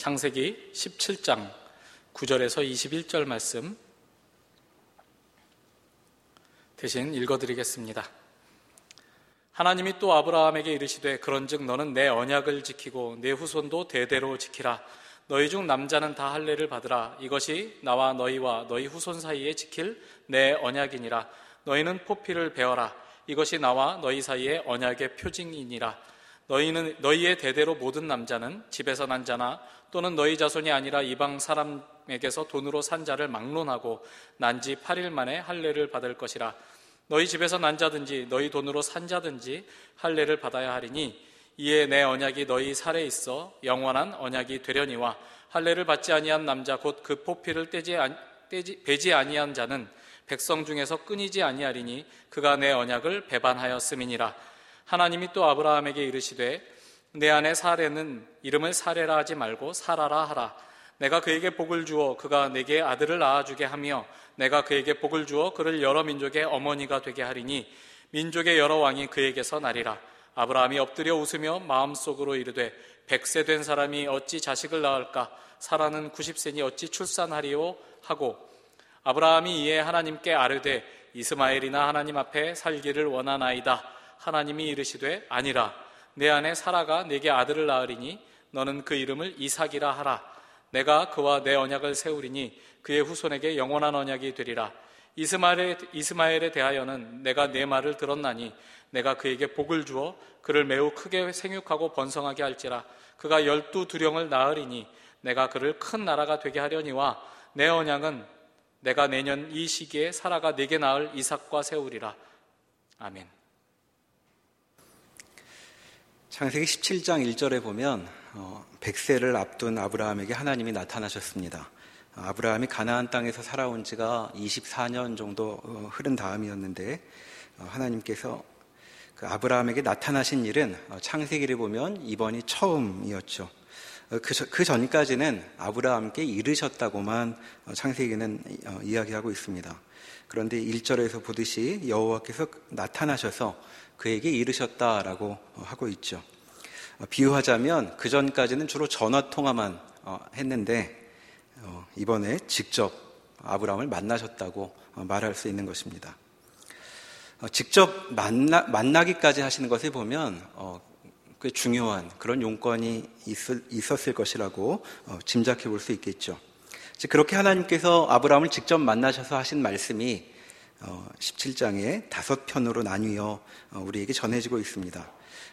창세기 17장 9절에서 21절 말씀 대신 읽어드리겠습니다. 하나님이 또 아브라함에게 이르시되 그런즉 너는 내 언약을 지키고 내 후손도 대대로 지키라. 너희 중 남자는 다 할례를 받으라. 이것이 나와 너희와 너희 후손 사이에 지킬 내 언약이니라. 너희는 포피를 베어라. 이것이 나와 너희 사이의 언약의 표징이니라. 너희의 대대로 모든 남자는 집에서 난 자나 또는 너희 자손이 아니라 이방 사람에게서 돈으로 산 자를 막론하고 난 지 8일 만에 할례를 받을 것이라. 너희 집에서 난 자든지 너희 돈으로 산 자든지 할례를 받아야 하리니 이에 내 언약이 너희 살에 있어 영원한 언약이 되려니와 할례를 받지 아니한 남자 곧 그 포피를 베지 아니한 자는 백성 중에서 끊이지 아니하리니 그가 내 언약을 배반하였음이니라. 하나님이 또 아브라함에게 이르시되 내 아내 사레는 이름을 사레라 하지 말고 사라라 하라. 내가 그에게 복을 주어 그가 내게 아들을 낳아주게 하며 내가 그에게 복을 주어 그를 여러 민족의 어머니가 되게 하리니 민족의 여러 왕이 그에게서 나리라. 아브라함이 엎드려 웃으며 마음속으로 이르되 100세 된 사람이 어찌 자식을 낳을까? 사라는 90세니 어찌 출산하리요? 하고 아브라함이 이에 하나님께 아뢰되 이스마엘이나 하나님 앞에 살기를 원하나이다. 하나님이 이르시되 아니라 내 아내 사라가 내게 아들을 낳으리니 너는 그 이름을 이삭이라 하라. 내가 그와 내 언약을 세우리니 그의 후손에게 영원한 언약이 되리라. 이스마엘에 대하여는 내가 내 말을 들었나니 내가 그에게 복을 주어 그를 매우 크게 생육하고 번성하게 할지라. 그가 12두령을 낳으리니 내가 그를 큰 나라가 되게 하려니와 내 언약은 내가 내년 이 시기에 사라가 내게 낳을 이삭과 세우리라. 아멘. 창세기 17장 1절에 보면 100세를 앞둔 아브라함에게 하나님이 나타나셨습니다. 아브라함이 가나안 땅에서 살아온 지가 24년 정도 흐른 다음이었는데 하나님께서 그 아브라함에게 나타나신 일은 창세기를 보면 이번이 처음이었죠. 그 전까지는 아브라함께 이르셨다고만 창세기는 이야기하고 있습니다. 그런데 1절에서 보듯이 여호와께서 나타나셔서 그에게 이르셨다라고 하고 있죠. 비유하자면 그 전까지는 주로 전화통화만 했는데 이번에 직접 아브라함을 만나셨다고 말할 수 있는 것입니다. 직접 만나기까지 하시는 것을 보면 꽤 중요한 그런 용건이 있었을 것이라고 짐작해 볼 수 있겠죠. 그렇게 하나님께서 아브라함을 직접 만나셔서 하신 말씀이 17장에 5편으로 나뉘어 우리에게 전해지고 있습니다.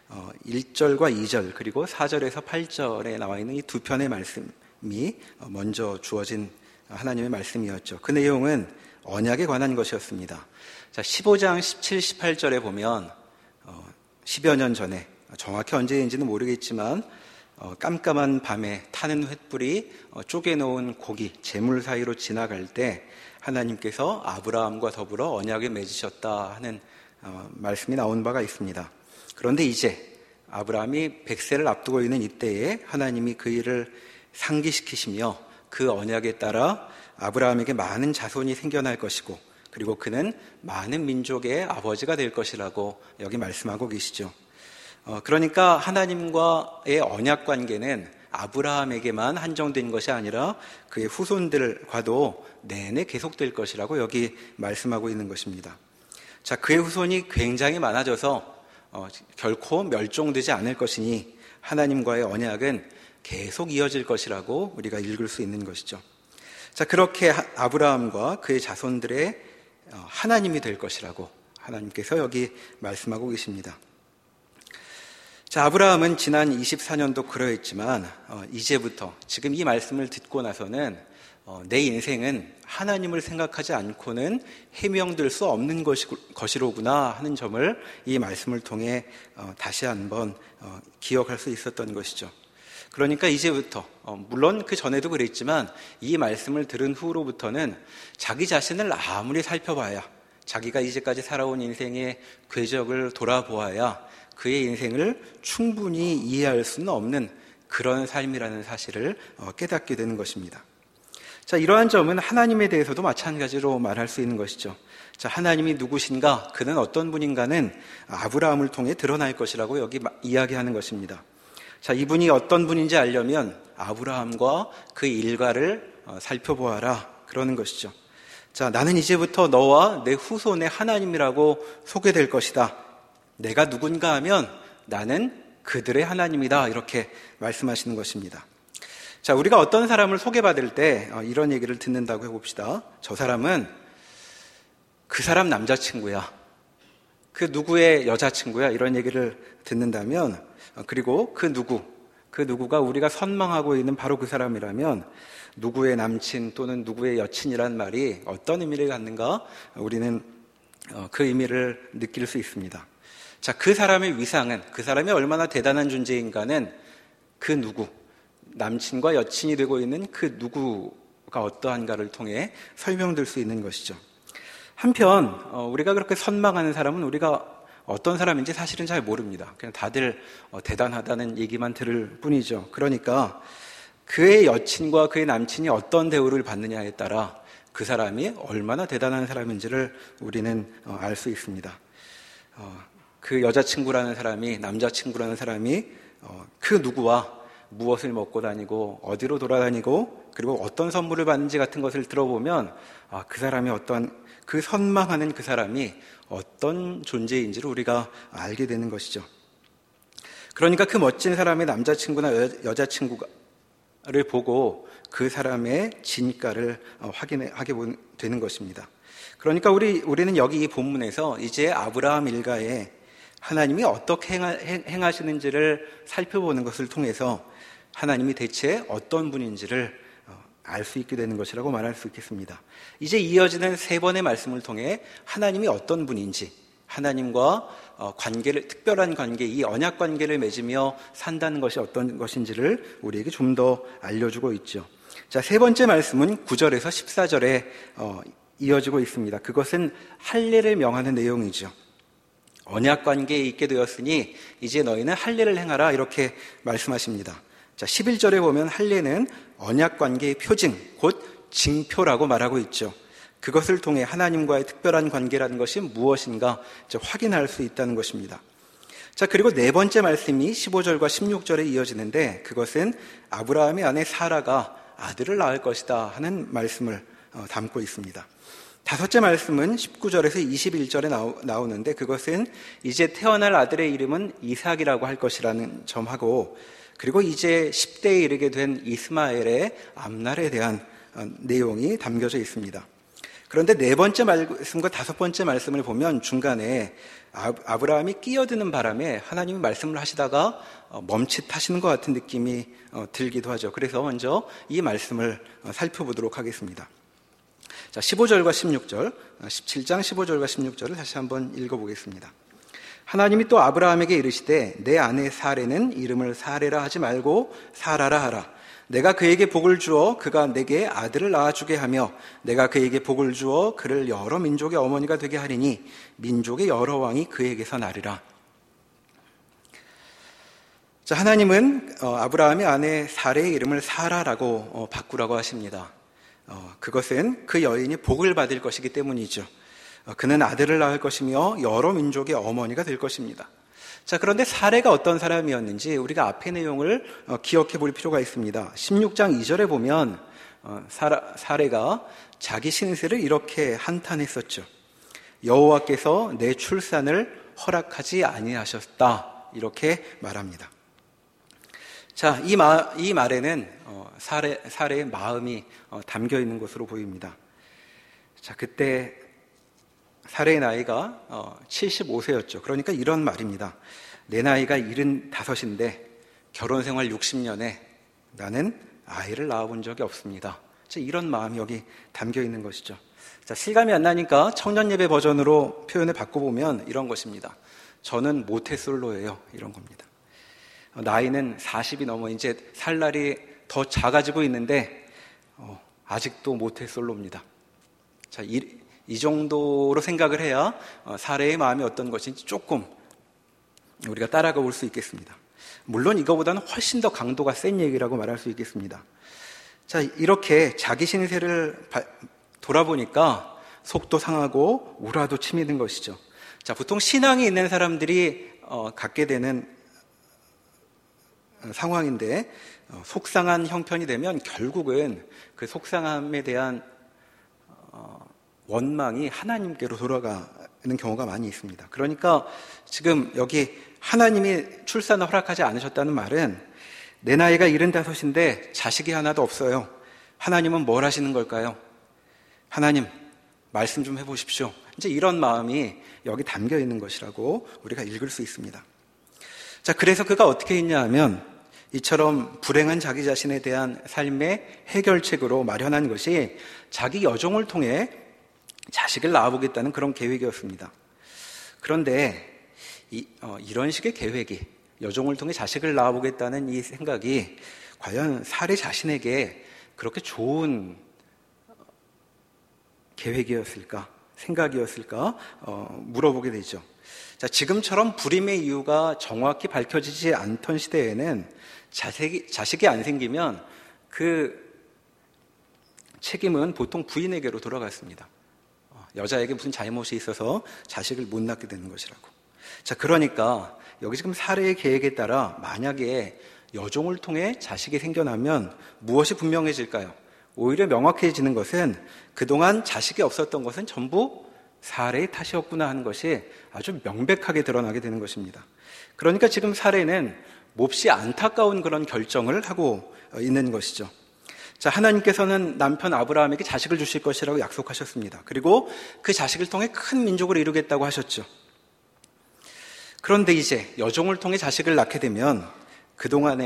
1절과 2절 그리고 4절에서 8절에 나와 있는 이 두 편의 말씀이 먼저 주어진 하나님의 말씀이었죠. 그 내용은 언약에 관한 것이었습니다. 자, 15장 17, 18절에 보면 10여 년 전에 정확히 언제인지는 모르겠지만 깜깜한 밤에 타는 횃불이 쪼개놓은 고기, 재물 사이로 지나갈 때 하나님께서 아브라함과 더불어 언약을 맺으셨다 하는 말씀이 나온 바가 있습니다. 그런데 이제 아브라함이 100세를 앞두고 있는 이때에 하나님이 그 일을 상기시키시며 그 언약에 따라 아브라함에게 많은 자손이 생겨날 것이고 그리고 그는 많은 민족의 아버지가 될 것이라고 여기 말씀하고 계시죠. 그러니까 하나님과의 언약 관계는 아브라함에게만 한정된 것이 아니라 그의 후손들과도 내내 계속될 것이라고 여기 말씀하고 있는 것입니다. 자, 그의 후손이 굉장히 많아져서 결코 멸종되지 않을 것이니 하나님과의 언약은 계속 이어질 것이라고 우리가 읽을 수 있는 것이죠. 자, 그렇게 아브라함과 그의 자손들의 하나님이 될 것이라고 하나님께서 여기 말씀하고 계십니다. 자, 아브라함은 지난 24년도 그러했지만 이제부터 지금 이 말씀을 듣고 나서는 내 인생은 하나님을 생각하지 않고는 해명될 수 없는 것이로구나 하는 점을 이 말씀을 통해 다시 한번 기억할 수 있었던 것이죠. 그러니까 이제부터 물론 그 전에도 그랬지만 이 말씀을 들은 후로부터는 자기 자신을 아무리 살펴봐야 자기가 이제까지 살아온 인생의 궤적을 돌아보아야 그의 인생을 충분히 이해할 수는 없는 그런 삶이라는 사실을 깨닫게 되는 것입니다. 자, 이러한 점은 하나님에 대해서도 마찬가지로 말할 수 있는 것이죠. 자, 하나님이 누구신가, 그는 어떤 분인가는 아브라함을 통해 드러날 것이라고 여기 이야기하는 것입니다. 자, 이분이 어떤 분인지 알려면 아브라함과 그 일가를 살펴보아라 그러는 것이죠. 자, 나는 이제부터 너와 내 후손의 하나님이라고 소개될 것이다. 내가 누군가 하면 나는 그들의 하나님이다. 이렇게 말씀하시는 것입니다. 자, 우리가 어떤 사람을 소개받을 때 이런 얘기를 듣는다고 해봅시다. 저 사람은 그 사람 남자친구야. 그 누구의 여자친구야. 이런 얘기를 듣는다면, 그리고 그 누구가 우리가 선망하고 있는 바로 그 사람이라면 누구의 남친 또는 누구의 여친이란 말이 어떤 의미를 갖는가 우리는 그 의미를 느낄 수 있습니다. 자, 그 사람의 위상은, 그 사람이 얼마나 대단한 존재인가는 그 누구, 남친과 여친이 되고 있는 그 누구가 어떠한가를 통해 설명될 수 있는 것이죠. 한편 우리가 그렇게 선망하는 사람은 우리가 어떤 사람인지 사실은 잘 모릅니다. 그냥 다들 대단하다는 얘기만 들을 뿐이죠. 그러니까 그의 여친과 그의 남친이 어떤 대우를 받느냐에 따라 그 사람이 얼마나 대단한 사람인지를 우리는 알 수 있습니다. 그 여자친구라는 사람이, 남자친구라는 사람이 그 누구와 무엇을 먹고 다니고 어디로 돌아다니고 그리고 어떤 선물을 받는지 같은 것을 들어보면 그 사람이 그 선망하는 그 사람이 어떤 존재인지를 우리가 알게 되는 것이죠. 그러니까 그 멋진 사람의 남자친구나 여자친구를 보고 그 사람의 진가를 확인하게 되는 것입니다. 그러니까 우리는 여기 이 본문에서 이제 아브라함 일가에 하나님이 어떻게 행하시는지를 살펴보는 것을 통해서 하나님이 대체 어떤 분인지를 알 수 있게 되는 것이라고 말할 수 있겠습니다. 이제 이어지는 세 번의 말씀을 통해 하나님이 어떤 분인지, 하나님과 특별한 관계, 이 언약 관계를 맺으며 산다는 것이 어떤 것인지를 우리에게 좀 더 알려주고 있죠. 자, 세 번째 말씀은 9절에서 14절에 이어지고 있습니다. 그것은 할례를 명하는 내용이죠. 언약 관계에 있게 되었으니 이제 너희는 할례를 행하라 이렇게 말씀하십니다. 자, 11절에 보면 할례는 언약 관계의 표징, 곧 징표라고 말하고 있죠. 그것을 통해 하나님과의 특별한 관계라는 것이 무엇인가 확인할 수 있다는 것입니다. 자, 그리고 네 번째 말씀이 15절과 16절에 이어지는데 그것은 아브라함의 아내 사라가 아들을 낳을 것이다 하는 말씀을 담고 있습니다. 다섯째 말씀은 19절에서 21절에 나오는데 그것은 이제 태어날 아들의 이름은 이삭이라고 할 것이라는 점하고 그리고 이제 10대에 이르게 된 이스마엘의 앞날에 대한 내용이 담겨져 있습니다. 그런데 네 번째 말씀과 다섯 번째 말씀을 보면 중간에 아브라함이 끼어드는 바람에 하나님이 말씀을 하시다가 멈칫하시는 것 같은 느낌이 들기도 하죠. 그래서 먼저 이 말씀을 살펴보도록 하겠습니다. 자, 15절과 16절, 17장 15절과 16절을 다시 한번 읽어보겠습니다. 하나님이 또 아브라함에게 이르시되 내 아내 사레는 이름을 사레라 하지 말고 사라라 하라. 내가 그에게 복을 주어 그가 내게 아들을 낳아주게 하며 내가 그에게 복을 주어 그를 여러 민족의 어머니가 되게 하리니 민족의 여러 왕이 그에게서 나리라. 자, 하나님은 아브라함의 아내 사레의 이름을 사라라고 바꾸라고 하십니다. 그것은 그 여인이 복을 받을 것이기 때문이죠. 그는 아들을 낳을 것이며 여러 민족의 어머니가 될 것입니다. 자, 그런데 사레가 어떤 사람이었는지 우리가 앞의 내용을 기억해 볼 필요가 있습니다. 16장 2절에 보면 사레가 자기 신세를 이렇게 한탄했었죠. 여호와께서 내 출산을 허락하지 아니하셨다 이렇게 말합니다. 자, 이 말에는 사레의 마음이 담겨 있는 것으로 보입니다. 자, 그때 사레의 나이가 75세였죠. 그러니까 이런 말입니다. 내 나이가 75인데 결혼 생활 60년에 나는 아이를 낳아본 적이 없습니다. 자, 이런 마음이 여기 담겨 있는 것이죠. 자, 실감이 안 나니까 청년 예배 버전으로 표현을 바꿔보면 이런 것입니다. 저는 모태솔로예요. 이런 겁니다. 나이는 40이 넘어 이제 살 날이 더 작아지고 있는데 아직도 모태솔로입니다. 자, 이 정도로 생각을 해야 사레의 마음이 어떤 것인지 조금 우리가 따라가 볼 수 있겠습니다. 물론 이거보다는 훨씬 더 강도가 센 얘기라고 말할 수 있겠습니다. 자, 이렇게 자기 신세를 돌아보니까 속도 상하고 우라도 치미는 것이죠. 자, 보통 신앙이 있는 사람들이 갖게 되는 상황인데 속상한 형편이 되면 결국은 그 속상함에 대한 원망이 하나님께로 돌아가는 경우가 많이 있습니다. 그러니까 지금 여기 하나님이 출산을 허락하지 않으셨다는 말은 내 나이가 75인데 자식이 하나도 없어요. 하나님은 뭘 하시는 걸까요? 하나님, 말씀 좀 해보십시오. 이제 이런 마음이 여기 담겨 있는 것이라고 우리가 읽을 수 있습니다. 자, 그래서 그가 어떻게 했냐 하면 이처럼 불행한 자기 자신에 대한 삶의 해결책으로 마련한 것이 자기 여종을 통해 자식을 낳아보겠다는 그런 계획이었습니다. 그런데 이런 식의 계획이, 여종을 통해 자식을 낳아보겠다는 이 생각이 과연 사례 자신에게 그렇게 좋은 계획이었을까, 생각이었을까 물어보게 되죠. 자, 지금처럼 불임의 이유가 정확히 밝혀지지 않던 시대에는 자식이 안 생기면 그 책임은 보통 부인에게로 돌아갔습니다. 여자에게 무슨 잘못이 있어서 자식을 못 낳게 되는 것이라고. 자, 그러니까 여기 지금 사례의 계획에 따라 만약에 여종을 통해 자식이 생겨나면 무엇이 분명해질까요? 오히려 명확해지는 것은 그동안 자식이 없었던 것은 전부 사례의 탓이었구나 하는 것이 아주 명백하게 드러나게 되는 것입니다. 그러니까 지금 사례는 몹시 안타까운 그런 결정을 하고 있는 것이죠. 자, 하나님께서는 남편 아브라함에게 자식을 주실 것이라고 약속하셨습니다. 그리고 그 자식을 통해 큰 민족을 이루겠다고 하셨죠. 그런데 이제 여종을 통해 자식을 낳게 되면 그동안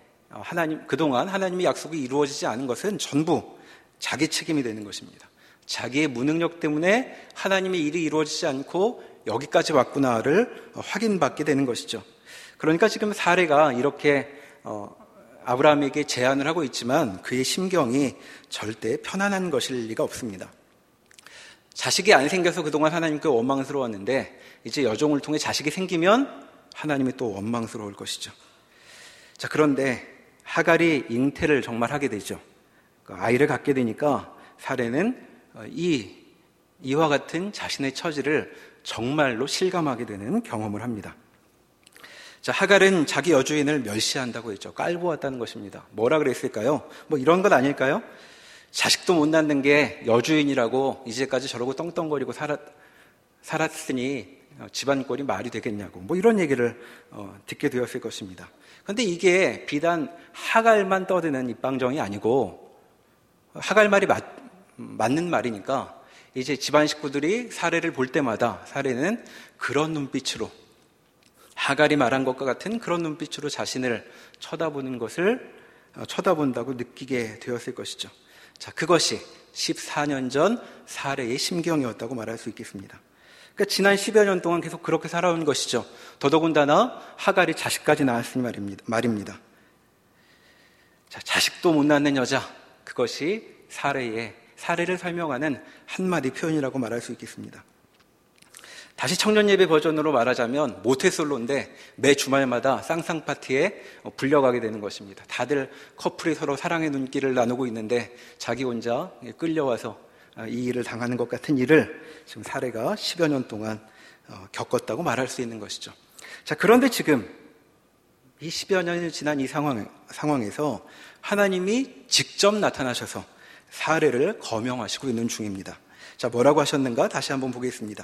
하나님의 약속이 이루어지지 않은 것은 전부 자기 책임이 되는 것입니다. 자기의 무능력 때문에 하나님의 일이 이루어지지 않고 여기까지 왔구나를 확인받게 되는 것이죠. 그러니까 지금 사례가 이렇게 아브라함에게 제안을 하고 있지만 그의 심경이 절대 편안한 것일 리가 없습니다. 자식이 안 생겨서 그동안 하나님께 원망스러웠는데 이제 여종을 통해 자식이 생기면 하나님이 또 원망스러울 것이죠. 자, 그런데 하갈이 잉태를 정말 하게 되죠. 아이를 갖게 되니까 사례는 이와 같은 자신의 처지를 정말로 실감하게 되는 경험을 합니다. 자, 하갈은 자기 여주인을 멸시한다고 했죠. 깔고 왔다는 것입니다. 뭐라 그랬을까요? 뭐 이런 건 아닐까요? 자식도 못 낳는 게 여주인이라고 이제까지 저러고 떵떵거리고 살았으니 집안 꼴이 말이 되겠냐고 뭐 이런 얘기를 듣게 되었을 것입니다. 그런데 이게 비단 하갈만 떠드는 입방정이 아니고 하갈 말이 맞는 말이니까 이제 집안 식구들이 사례를 볼 때마다 사례는 그런 눈빛으로 하갈이 말한 것과 같은 그런 눈빛으로 자신을 쳐다본다고 느끼게 되었을 것이죠. 자, 그것이 14년 전 사례의 심경이었다고 말할 수 있겠습니다. 그러니까 지난 10여 년 동안 계속 그렇게 살아온 것이죠. 더더군다나 하갈이 자식까지 낳았으니 말입니다. 자, 자식도 못 낳는 여자, 그것이 사례를 설명하는 한마디 표현이라고 말할 수 있겠습니다. 다시 청년예배 버전으로 말하자면 모태솔로인데 매 주말마다 쌍쌍파티에 불려가게 되는 것입니다. 다들 커플이 서로 사랑의 눈길을 나누고 있는데 자기 혼자 끌려와서 이 일을 당하는 것 같은 일을 지금 사례가 10여 년 동안 겪었다고 말할 수 있는 것이죠. 자, 그런데 지금 이 10여 년이 지난 이 상황에서 하나님이 직접 나타나셔서 사례를 거명하시고 있는 중입니다. 자, 뭐라고 하셨는가? 다시 한번 보겠습니다.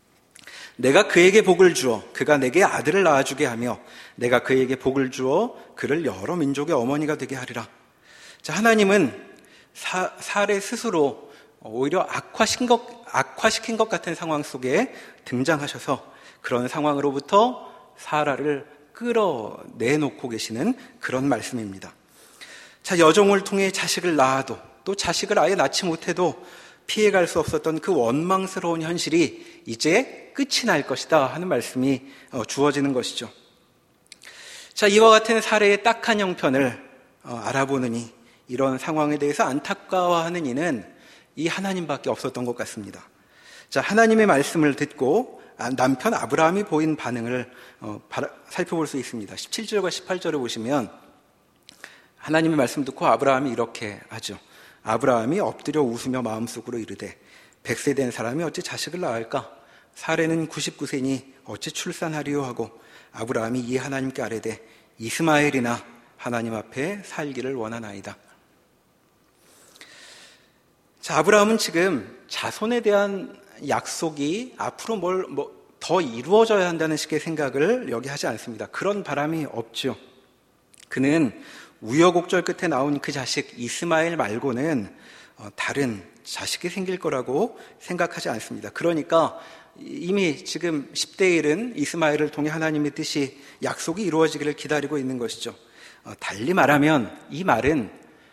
내가 그에게 복을 주어 그가 내게 아들을 낳아주게 하며 내가 그에게 복을 주어 그를 여러 민족의 어머니가 되게 하리라. 자, 하나님은 사례 스스로 오히려 악화시킨 것 같은 상황 속에 등장하셔서 그런 상황으로부터 사라를 끌어내놓고 계시는 그런 말씀입니다. 자, 여종을 통해 자식을 낳아도 또 자식을 아예 낳지 못해도 피해갈 수 없었던 그 원망스러운 현실이 이제 끝이 날 것이다 하는 말씀이 주어지는 것이죠. 자, 이와 같은 사례의 딱한 형편을 알아보느니 이런 상황에 대해서 안타까워하는 이는 이 하나님밖에 없었던 것 같습니다. 자, 하나님의 말씀을 듣고 남편 아브라함이 보인 반응을 살펴볼 수 있습니다. 17절과 18절을 보시면 하나님의 말씀 듣고 아브라함이 이렇게 하죠. 아브라함이 엎드려 웃으며 마음속으로 이르되 100세 된 사람이 어찌 자식을 낳을까? 사례는 99세니 어찌 출산하리요 하고 아브라함이 이 하나님께 아뢰되 이스마엘이나 하나님 앞에 살기를 원하나이다. 자, 아브라함은 지금 자손에 대한 약속이 앞으로 더 이루어져야 한다는 식의 생각을 여기 하지 않습니다. 그런 바람이 없죠. 그는 우여곡절 끝에 나온 그 자식 이스마엘 말고는 다른 자식이 생길 거라고 생각하지 않습니다. 그러니까 이미 지금 10대 1은 이스마엘을 통해 하나님의 뜻이 약속이 이루어지기를 기다리고 있는 것이죠. 달리 말하면 이 말은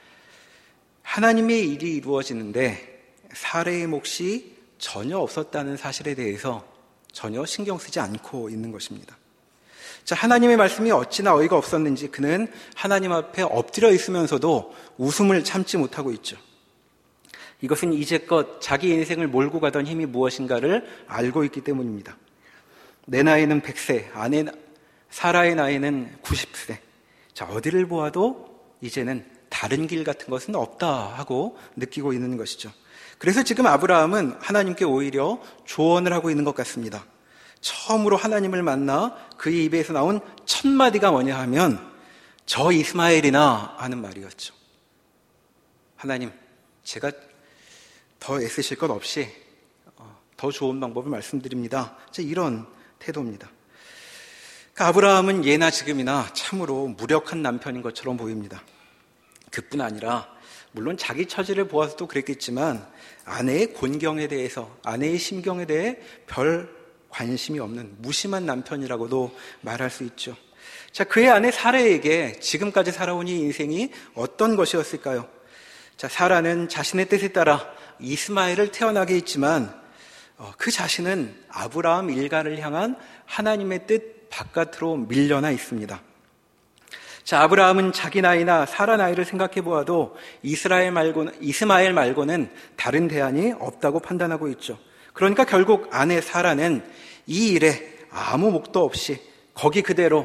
하나님의 일이 이루어지는데 사레의 몫이 전혀 없었다는 사실에 대해서 전혀 신경 쓰지 않고 있는 것입니다. 자, 하나님의 말씀이 어찌나 어이가 없었는지 그는 하나님 앞에 엎드려 있으면서도 웃음을 참지 못하고 있죠. 이것은 이제껏 자기 인생을 몰고 가던 힘이 무엇인가를 알고 있기 때문입니다. 내 나이는 100세, 아내 사라의 나이는 90세. 자, 어디를 보아도 이제는 다른 길 같은 것은 없다 하고 느끼고 있는 것이죠. 그래서 지금 아브라함은 하나님께 오히려 조언을 하고 있는 것 같습니다. 처음으로 하나님을 만나 그의 입에서 나온 첫 마디가 뭐냐 하면 저 이스마엘이나 하는 말이었죠. 하나님, 제가 더 애쓰실 것 없이 더 좋은 방법을 말씀드립니다. 이런 태도입니다. 그러니까 아브라함은 예나 지금이나 참으로 무력한 남편인 것처럼 보입니다. 그뿐 아니라 물론 자기 처지를 보아서도 그랬겠지만 아내의 곤경에 대해서, 아내의 심경에 대해 별 관심이 없는 무심한 남편이라고도 말할 수 있죠. 자, 그의 아내 사라에게 지금까지 살아온 이 인생이 어떤 것이었을까요? 자, 사라는 자신의 뜻에 따라 이스마엘을 태어나게 했지만 그 자신은 아브라함 일가를 향한 하나님의 뜻 바깥으로 밀려나 있습니다. 자, 아브라함은 자기 나이나 사라 나이를 생각해 보아도 이스마엘 말고는 다른 대안이 없다고 판단하고 있죠. 그러니까 결국 아내 사라는 이 일에 아무 목도 없이 거기 그대로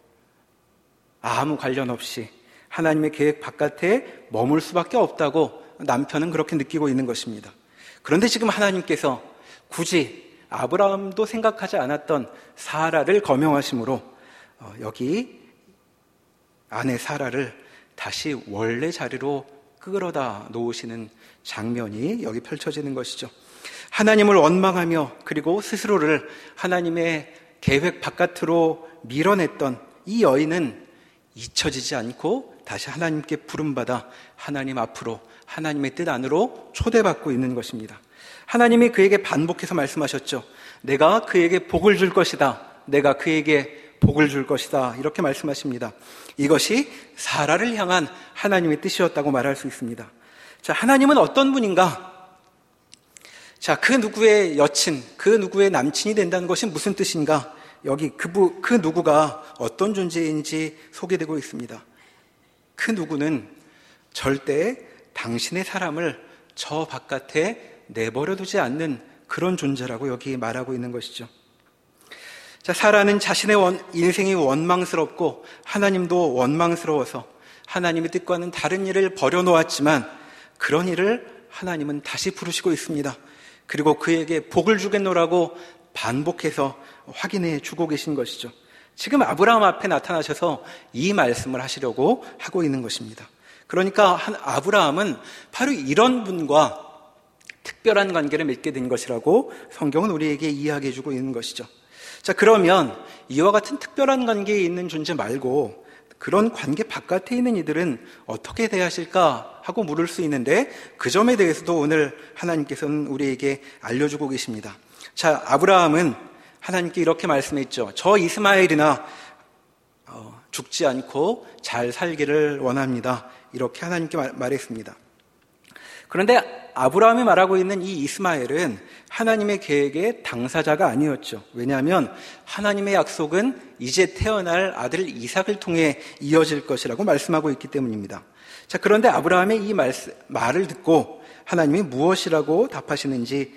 아무 관련 없이 하나님의 계획 바깥에 머물 수밖에 없다고 남편은 그렇게 느끼고 있는 것입니다. 그런데 지금 하나님께서 굳이 아브라함도 생각하지 않았던 사라를 거명하심으로 여기 아내 사라를 다시 원래 자리로 끌어다 놓으시는 장면이 여기 펼쳐지는 것이죠. 하나님을 원망하며 그리고 스스로를 하나님의 계획 바깥으로 밀어냈던 이 여인은 잊혀지지 않고 다시 하나님께 부름받아 하나님 앞으로 하나님의 뜻 안으로 초대받고 있는 것입니다. 하나님이 그에게 반복해서 말씀하셨죠. 내가 그에게 복을 줄 것이다. 내가 그에게 복을 줄 것이다. 이렇게 말씀하십니다. 이것이 사라를 향한 하나님의 뜻이었다고 말할 수 있습니다. 자, 하나님은 어떤 분인가? 자, 그 누구의 여친, 그 누구의 남친이 된다는 것이 무슨 뜻인가? 여기 그 누구가 어떤 존재인지 소개되고 있습니다. 그 누구는 절대 당신의 사람을 저 바깥에 내버려두지 않는 그런 존재라고 여기 말하고 있는 것이죠. 자, 사라는 자신의 인생이 원망스럽고 하나님도 원망스러워서 하나님의 뜻과는 다른 일을 버려놓았지만 그런 일을 하나님은 다시 부르시고 있습니다. 그리고 그에게 복을 주겠노라고 반복해서 확인해 주고 계신 것이죠. 지금 아브라함 앞에 나타나셔서 이 말씀을 하시려고 하고 있는 것입니다. 그러니까 아브라함은 바로 이런 분과 특별한 관계를 맺게 된 것이라고 성경은 우리에게 이야기해 주고 있는 것이죠. 자, 그러면 이와 같은 특별한 관계에 있는 존재 말고 그런 관계 바깥에 있는 이들은 어떻게 대하실까 하고 물을 수 있는데 그 점에 대해서도 오늘 하나님께서는 우리에게 알려주고 계십니다. 자, 아브라함은 하나님께 이렇게 말씀했죠. 저 이스마엘이나 죽지 않고 잘 살기를 원합니다. 이렇게 하나님께 말했습니다. 그런데 아브라함이 말하고 있는 이 이스마엘은 하나님의 계획의 당사자가 아니었죠. 왜냐하면 하나님의 약속은 이제 태어날 아들 이삭을 통해 이어질 것이라고 말씀하고 있기 때문입니다. 자, 그런데 아브라함의 이 말을 듣고 하나님이 무엇이라고 답하시는지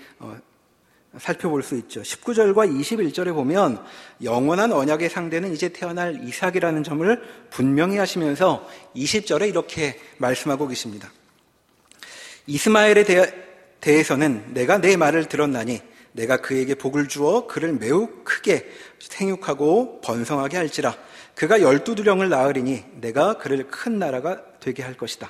살펴볼 수 있죠. 19절과 21절에 보면 영원한 언약의 상대는 이제 태어날 이삭이라는 점을 분명히 하시면서 20절에 이렇게 말씀하고 계십니다. 이스마엘에 대해서는 내가 내 말을 들었나니 내가 그에게 복을 주어 그를 매우 크게 생육하고 번성하게 할지라. 그가 12두령을 낳으리니 내가 그를 큰 나라가 되게 할 것이다.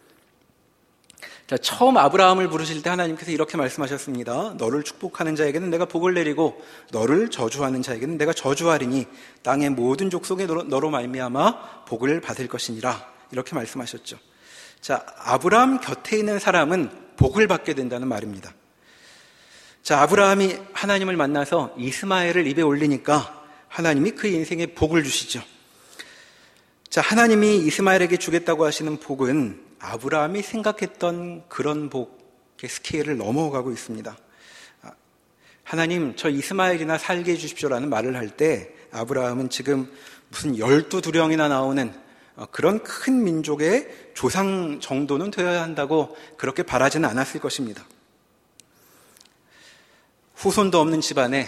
자, 처음 아브라함을 부르실 때 하나님께서 이렇게 말씀하셨습니다. 너를 축복하는 자에게는 내가 복을 내리고 너를 저주하는 자에게는 내가 저주하리니 땅의 모든 족속에 너로 말미암아 복을 받을 것이니라. 이렇게 말씀하셨죠. 자, 아브라함 곁에 있는 사람은 복을 받게 된다는 말입니다. 자, 아브라함이 하나님을 만나서 이스마엘을 입에 올리니까 하나님이 그의 인생에 복을 주시죠. 자, 하나님이 이스마엘에게 주겠다고 하시는 복은 아브라함이 생각했던 그런 복의 스케일을 넘어가고 있습니다. 하나님, 저 이스마엘이나 살게 해주십시오라는 말을 할 때 아브라함은 지금 무슨 12두령이나 나오는 그런 큰 민족의 조상 정도는 되어야 한다고 그렇게 바라지는 않았을 것입니다. 후손도 없는 집안에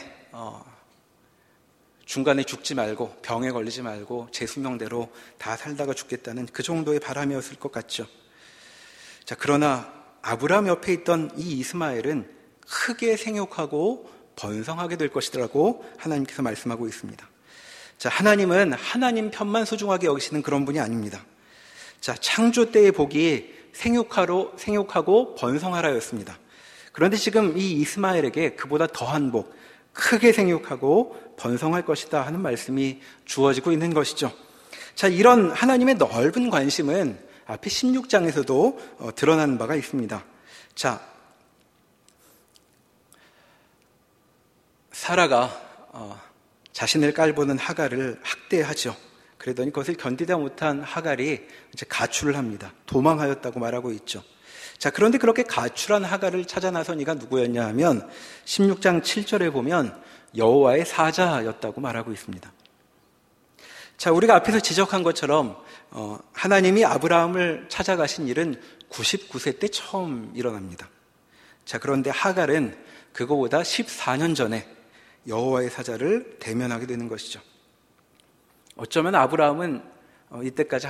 중간에 죽지 말고 병에 걸리지 말고 제 수명대로 다 살다가 죽겠다는 그 정도의 바람이었을 것 같죠. 자, 그러나 아브라함 옆에 있던 이 이스마엘은 크게 생육하고 번성하게 될 것이라고 하나님께서 말씀하고 있습니다. 자, 하나님은 하나님 편만 소중하게 여기시는 그런 분이 아닙니다. 자, 창조 때의 복이 생육하고 번성하라였습니다. 그런데 지금 이 이스마엘에게 그보다 더한 복, 크게 생육하고 번성할 것이다 하는 말씀이 주어지고 있는 것이죠. 자, 이런 하나님의 넓은 관심은 앞에 16장에서도 드러나는 바가 있습니다. 자, 사라가 자신을 깔보는 하갈을 학대하죠. 그러더니 그것을 견디다 못한 하갈이 이제 가출을 합니다. 도망하였다고 말하고 있죠. 자, 그런데 그렇게 가출한 하갈을 찾아 나선 이가 누구였냐 하면 16장 7절에 보면 여호와의 사자였다고 말하고 있습니다. 자, 우리가 앞에서 지적한 것처럼 하나님이 아브라함을 찾아가신 일은 99세 때 처음 일어납니다. 자, 그런데 하갈은 그거보다 14년 전에 여호와의 사자를 대면하게 되는 것이죠. 어쩌면 아브라함은 이때까지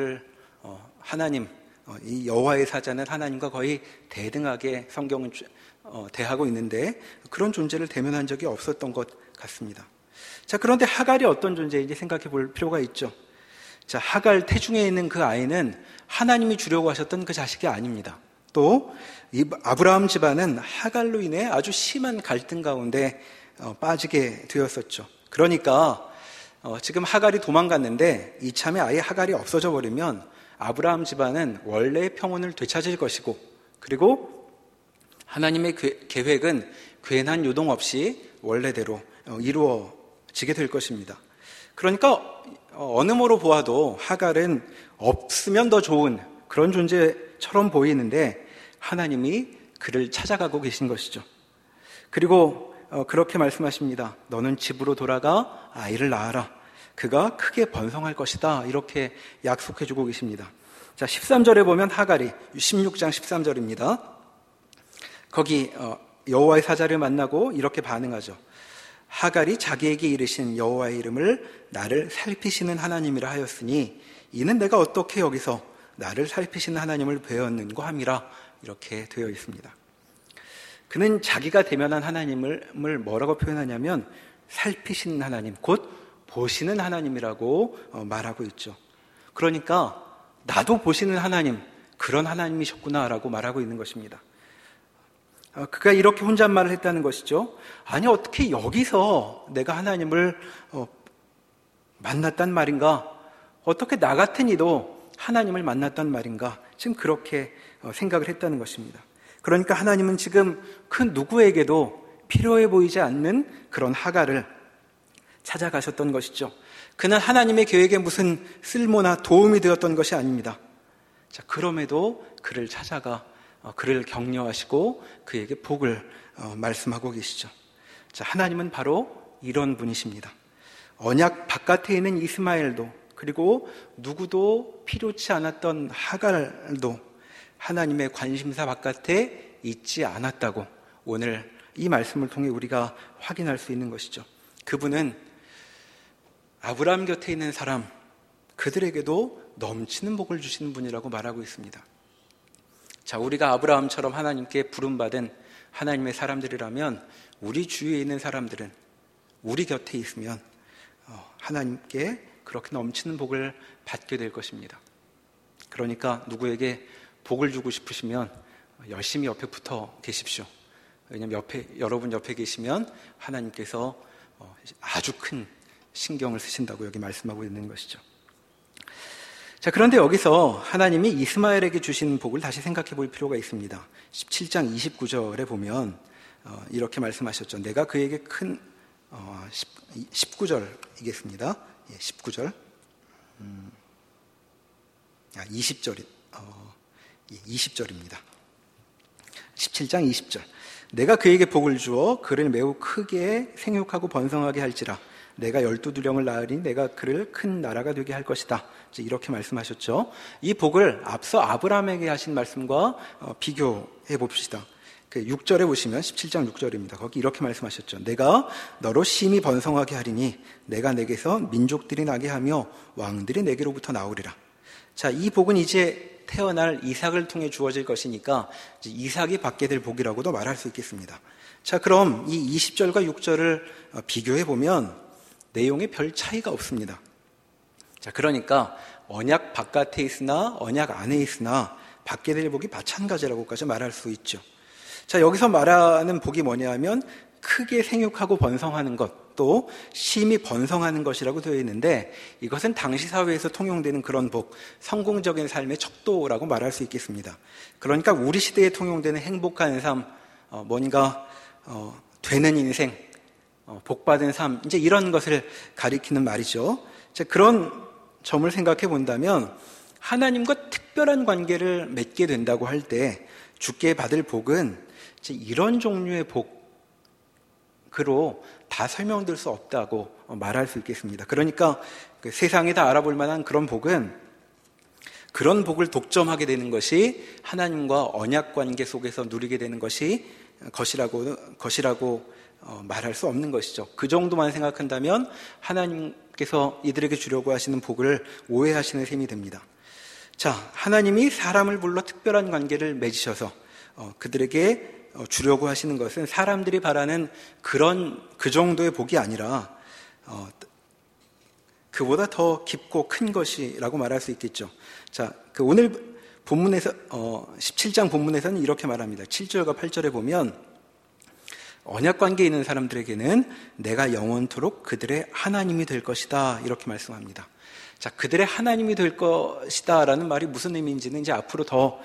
이 여호와의 사자는 하나님과 거의 대등하게 성경은 대하고 있는데 그런 존재를 대면한 적이 없었던 것 같습니다. 자, 그런데 하갈이 어떤 존재인지 생각해 볼 필요가 있죠. 자, 하갈 태중에 있는 그 아이는 하나님이 주려고 하셨던 그 자식이 아닙니다. 또 이 아브라함 집안은 하갈로 인해 아주 심한 갈등 가운데 빠지게 되었었죠. 그러니까 지금 하갈이 도망갔는데 이참에 아예 하갈이 없어져 버리면 아브라함 집안은 원래의 평온을 되찾을 것이고, 그리고 하나님의 계획은 괜한 요동 없이 원래대로 이루어지게 될 것입니다. 그러니까 어느 모로 보아도 하갈은 없으면 더 좋은 그런 존재처럼 보이는데 하나님이 그를 찾아가고 계신 것이죠. 그리고 그렇게 말씀하십니다. 너는 집으로 돌아가 아이를 낳아라. 그가 크게 번성할 것이다. 이렇게 약속해주고 계십니다. 자, 13절에 보면 하갈이 16장 13절입니다. 거기 여호와의 사자를 만나고 이렇게 반응하죠. 하갈이 자기에게 이르신 여호와의 이름을 나를 살피시는 하나님이라 하였으니 이는 내가 어떻게 여기서 나를 살피시는 하나님을 배웠는고 함이라. 이렇게 되어 있습니다. 그는 자기가 대면한 하나님을 뭐라고 표현하냐면 살피시는 하나님, 곧 보시는 하나님이라고 말하고 있죠. 그러니까 나도 보시는 하나님, 그런 하나님이셨구나라고 말하고 있는 것입니다. 그가 이렇게 혼잣말을 했다는 것이죠. 아니, 어떻게 여기서 내가 하나님을 만났단 말인가? 어떻게 나 같은 이도 하나님을 만났단 말인가? 지금 그렇게 생각을 했다는 것입니다. 그러니까 하나님은 지금 그 누구에게도 필요해 보이지 않는 그런 하갈을 찾아가셨던 것이죠. 그는 하나님의 계획에 무슨 쓸모나 도움이 되었던 것이 아닙니다. 자, 그럼에도 그를 찾아가 그를 격려하시고 그에게 복을 말씀하고 계시죠. 자, 하나님은 바로 이런 분이십니다. 언약 바깥에 있는 이스마엘도, 그리고 누구도 필요치 않았던 하갈도 하나님의 관심사 바깥에 있지 않았다고 오늘 이 말씀을 통해 우리가 확인할 수 있는 것이죠. 그분은 아브라함 곁에 있는 사람, 그들에게도 넘치는 복을 주시는 분이라고 말하고 있습니다. 자, 우리가 아브라함처럼 하나님께 부름받은 하나님의 사람들이라면 우리 주위에 있는 사람들은 우리 곁에 있으면 하나님께 그렇게 넘치는 복을 받게 될 것입니다. 그러니까 누구에게 복을 주고 싶으시면 열심히 옆에 붙어 계십시오. 왜냐하면 여러분 옆에 계시면 하나님께서 아주 큰 신경을 쓰신다고 여기 말씀하고 있는 것이죠. 자, 그런데 여기서 하나님이 이스마엘에게 주신 복을 다시 생각해 볼 필요가 있습니다. 17장 29절에 보면 이렇게 말씀하셨죠. 내가 그에게 큰 19절이겠습니다. 19절 20절입니다. 17장 20절. 내가 그에게 복을 주어 그를 매우 크게 생육하고 번성하게 할지라. 내가 12두령을 낳으리니 내가 그를 큰 나라가 되게 할 것이다. 이렇게 말씀하셨죠. 이 복을 앞서 아브라함에게 하신 말씀과 비교해 봅시다. 6절에 보시면 17장 6절입니다. 거기 이렇게 말씀하셨죠. 내가 너로 심히 번성하게 하리니 내가 내게서 민족들이 나게 하며 왕들이 내게로부터 나오리라. 자, 이 복은 이제 태어날 이삭을 통해 주어질 것이니까 이삭이 받게 될 복이라고도 말할 수 있겠습니다. 자, 그럼 이 20절과 6절을 비교해 보면 내용에 별 차이가 없습니다. 자, 그러니까 언약 바깥에 있으나 언약 안에 있으나 받게 될 복이 마찬가지라고까지 말할 수 있죠. 자, 여기서 말하는 복이 뭐냐 하면 크게 생육하고 번성하는 것, 또 심히 번성하는 것이라고 되어 있는데 이것은 당시 사회에서 통용되는 그런 복, 성공적인 삶의 척도라고 말할 수 있겠습니다. 그러니까 우리 시대에 통용되는 행복한 삶, 뭔가 되는 인생, 복받은 삶, 이제 이런 것을 가리키는 말이죠. 자, 그런 점을 생각해 본다면 하나님과 특별한 관계를 맺게 된다고 할 때 주께 받을 복은 이런 종류의 복으로 다 설명될 수 없다고 말할 수 있겠습니다. 그러니까 세상에 다 알아볼 만한 그런 복은 그런 복을 독점하게 되는 것이 하나님과 언약 관계 속에서 누리게 되는 것이라고 말할 수 없는 것이죠. 그 정도만 생각한다면 하나님께서 이들에게 주려고 하시는 복을 오해하시는 셈이 됩니다. 자, 하나님이 사람을 불러 특별한 관계를 맺으셔서 그들에게 주려고 하시는 것은 사람들이 바라는 그 정도의 복이 아니라 그보다 더 깊고 큰 것이라고 말할 수 있겠죠. 자, 오늘 본문에서 17장 본문에서는 이렇게 말합니다. 7절과 8절에 보면 언약 관계에 있는 사람들에게는 내가 영원토록 그들의 하나님이 될 것이다, 이렇게 말씀합니다. 자, 그들의 하나님이 될 것이다 라는 말이 무슨 의미인지는 이제 앞으로 더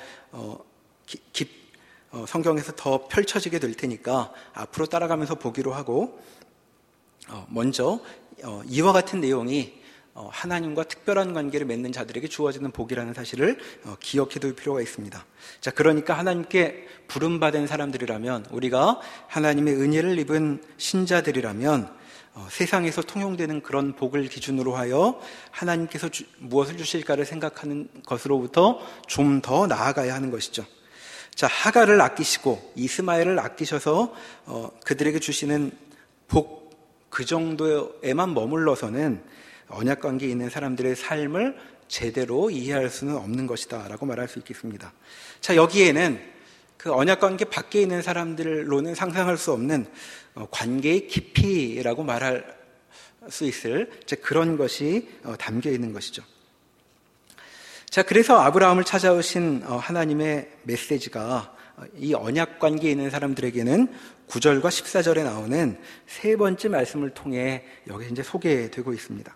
성경에서 더 펼쳐지게 될 테니까 앞으로 따라가면서 보기로 하고, 먼저 이와 같은 내용이 하나님과 특별한 관계를 맺는 자들에게 주어지는 복이라는 사실을 기억해 둘 필요가 있습니다. 자, 그러니까 하나님께 부름받은 사람들이라면, 우리가 하나님의 은혜를 입은 신자들이라면 세상에서 통용되는 그런 복을 기준으로 하여 하나님께서 무엇을 주실까를 생각하는 것으로부터 좀 더 나아가야 하는 것이죠. 자, 하갈을 아끼시고 이스마엘을 아끼셔서 그들에게 주시는 복, 그 정도에만 머물러서는 언약 관계에 있는 사람들의 삶을 제대로 이해할 수는 없는 것이다 라고 말할 수 있겠습니다. 자, 여기에는 그 언약 관계 밖에 있는 사람들로는 상상할 수 없는 관계의 깊이라고 말할 수 있을 그런 것이 담겨 있는 것이죠. 자, 그래서 아브라함을 찾아오신 하나님의 메시지가 이 언약 관계에 있는 사람들에게는 9절과 14절에 나오는 세 번째 말씀을 통해 여기 이제 소개되고 있습니다.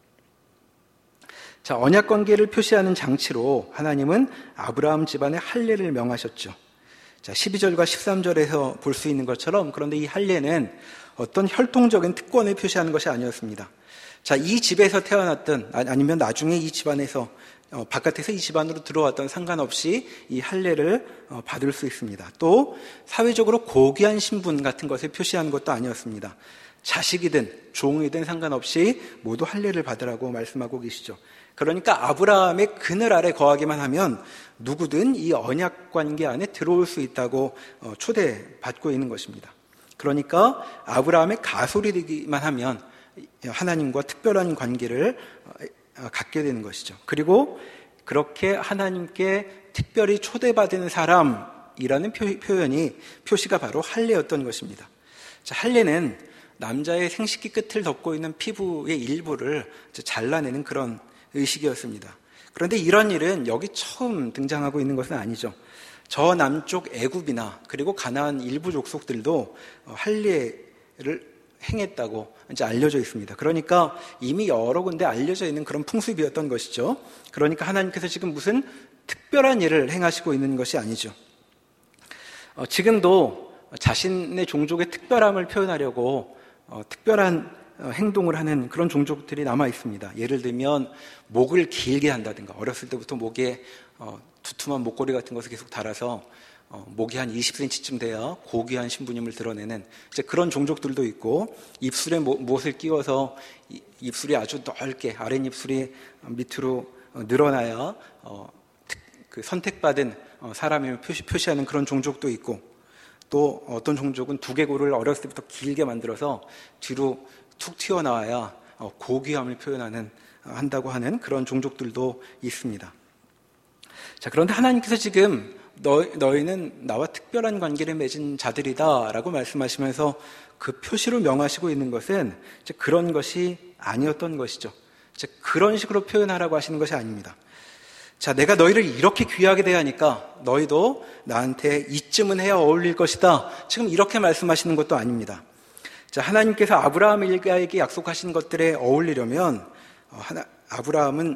자, 언약 관계를 표시하는 장치로 하나님은 아브라함 집안의 할례를 명하셨죠. 자, 12절과 13절에서 볼 수 있는 것처럼, 그런데 이 할례는 어떤 혈통적인 특권을 표시하는 것이 아니었습니다. 자, 이 집에서 태어났던 아니면 나중에 이 집안에서 바깥에서 이 집안으로 들어왔던 상관없이 이 할례를 받을 수 있습니다. 또 사회적으로 고귀한 신분 같은 것을 표시하는 것도 아니었습니다. 자식이든 종이든 상관없이 모두 할례를 받으라고 말씀하고 계시죠. 그러니까 아브라함의 그늘 아래 거하기만 하면 누구든 이 언약 관계 안에 들어올 수 있다고 초대받고 있는 것입니다. 그러니까 아브라함의 가솔이 되기만 하면 하나님과 특별한 관계를 갖게 되는 것이죠. 그리고 그렇게 하나님께 특별히 초대받은 사람이라는 표시가 바로 할례였던 것입니다. 자, 할례는 남자의 생식기 끝을 덮고 있는 피부의 일부를 잘라내는 그런 의식이었습니다. 그런데 이런 일은 여기 처음 등장하고 있는 것은 아니죠. 저 남쪽 애굽이나 그리고 가나안 일부 족속들도 할례를 행했다고 이제 알려져 있습니다. 그러니까 이미 여러 군데 알려져 있는 그런 풍습이었던 것이죠. 그러니까 하나님께서 지금 무슨 특별한 일을 행하시고 있는 것이 아니죠. 지금도 자신의 종족의 특별함을 표현하려고 특별한 행동을 하는 그런 종족들이 남아 있습니다. 예를 들면 목을 길게 한다든가, 어렸을 때부터 목에 두툼한 목걸이 같은 것을 계속 달아서 목이 한 20cm쯤 돼야 고귀한 신부님을 드러내는 이제 그런 종족들도 있고, 입술에 못을 끼워서 입술이 아주 넓게 아랫입술이 밑으로 늘어나야 그 선택받은 사람임을 표시하는 그런 종족도 있고, 또 어떤 종족은 두개골을 어렸을 때부터 길게 만들어서 뒤로 툭 튀어나와야 고귀함을 한다고 하는 그런 종족들도 있습니다. 자, 그런데 하나님께서 지금 너희는 나와 특별한 관계를 맺은 자들이다 라고 말씀하시면서 그 표시로 명하시고 있는 것은 이제 그런 것이 아니었던 것이죠. 이제 그런 식으로 표현하라고 하시는 것이 아닙니다. 자, 내가 너희를 이렇게 귀하게 대하니까 너희도 나한테 이쯤은 해야 어울릴 것이다. 지금 이렇게 말씀하시는 것도 아닙니다. 자, 하나님께서 아브라함 일가에게 약속하신 것들에 어울리려면 아브라함은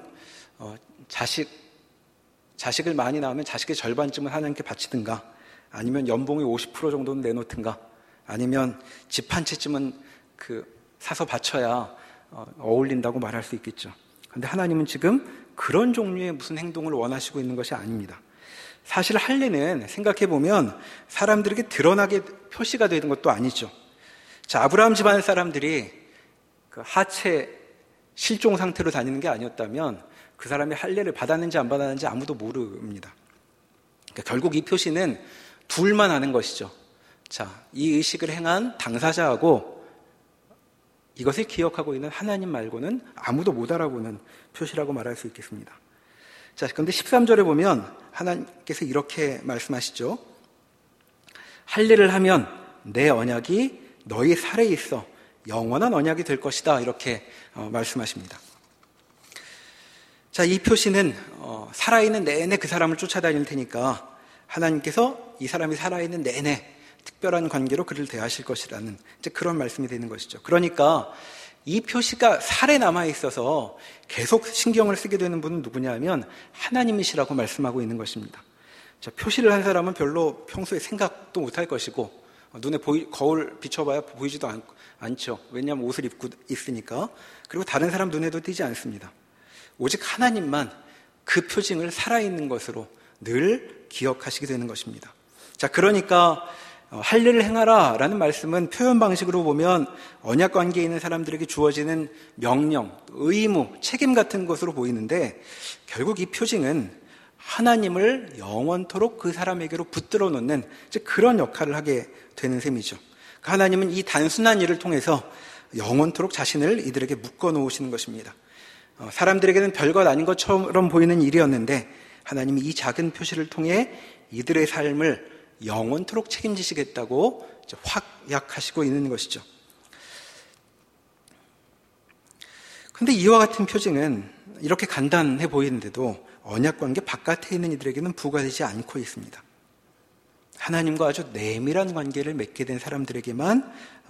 자식을 많이 낳으면 자식의 절반쯤은 하나님께 바치든가, 아니면 연봉의 50% 정도는 내놓든가, 아니면 집 한 채쯤은 사서 바쳐야 어울린다고 말할 수 있겠죠. 그런데 하나님은 지금 그런 종류의 무슨 행동을 원하시고 있는 것이 아닙니다. 사실 할례는 생각해보면 사람들에게 드러나게 표시가 되는 것도 아니죠. 자, 아브라함 집안 사람들이 그 하체 실종 상태로 다니는 게 아니었다면 그 사람이 할례를 받았는지 안 받았는지 아무도 모릅니다. 그러니까 결국 이 표시는 둘만 아는 것이죠. 자, 이 의식을 행한 당사자하고 이것을 기억하고 있는 하나님 말고는 아무도 못 알아보는 표시라고 말할 수 있겠습니다. 자, 그런데 13절에 보면 하나님께서 이렇게 말씀하시죠. 할례를 하면 내 언약이 너희 살에 있어 영원한 언약이 될 것이다. 이렇게 말씀하십니다. 자, 이 표시는 살아있는 내내 그 사람을 쫓아다닐 테니까 하나님께서 이 사람이 살아있는 내내 특별한 관계로 그를 대하실 것이라는 이제 그런 말씀이 되는 것이죠. 그러니까 이 표시가 살에 남아있어서 계속 신경을 쓰게 되는 분은 누구냐 하면 하나님이시라고 말씀하고 있는 것입니다. 자, 표시를 한 사람은 별로 평소에 생각도 못할 것이고, 눈에 거울 비춰봐야 보이지도 않죠. 왜냐하면 옷을 입고 있으니까. 그리고 다른 사람 눈에도 띄지 않습니다. 오직 하나님만 그 표징을 살아있는 것으로 늘 기억하시게 되는 것입니다. 자, 그러니까 할례를 행하라 라는 말씀은 표현 방식으로 보면 언약 관계에 있는 사람들에게 주어지는 명령, 의무, 책임 같은 것으로 보이는데, 결국 이 표징은 하나님을 영원토록 그 사람에게로 붙들어 놓는 그런 역할을 하게 되는 셈이죠. 하나님은 이 단순한 일을 통해서 영원토록 자신을 이들에게 묶어 놓으시는 것입니다. 사람들에게는 별것 아닌 것처럼 보이는 일이었는데 하나님이 이 작은 표시를 통해 이들의 삶을 영원토록 책임지시겠다고 확약하시고 있는 것이죠. 그런데 이와 같은 표징은 이렇게 간단해 보이는데도 언약관계 바깥에 있는 이들에게는 부과되지 않고 있습니다. 하나님과 아주 내밀한 관계를 맺게 된 사람들에게만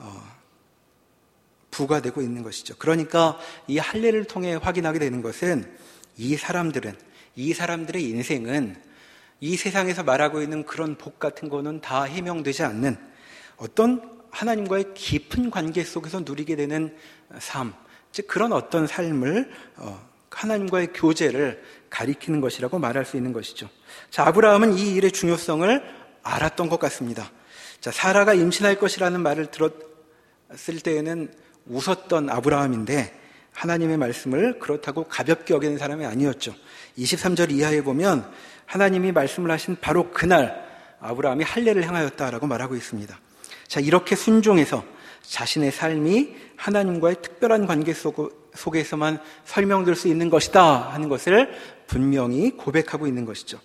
부과되고 있는 것이죠. 그러니까 이 할례를 통해 확인하게 되는 것은 이 사람들의 인생은 이 세상에서 말하고 있는 그런 복 같은 거는 다 해명되지 않는 어떤 하나님과의 깊은 관계 속에서 누리게 되는 삶, 즉 그런 어떤 삶을 하나님과의 교제를 가리키는 것이라고 말할 수 있는 것이죠. 자, 아브라함은 이 일의 중요성을 알았던 것 같습니다. 자, 사라가 임신할 것이라는 말을 들었을 때에는 웃었던 아브라함인데 하나님의 말씀을 그렇다고 가볍게 여기는 사람이 아니었죠. 23절 이하에 보면 하나님이 말씀을 하신 바로 그날 아브라함이 할례를 행하였다라고 말하고 있습니다. 자, 이렇게 순종해서 자신의 삶이 하나님과의 특별한 관계 속에서만 설명될 수 있는 것이다 하는 것을 분명히 고백하고 있는 것이죠.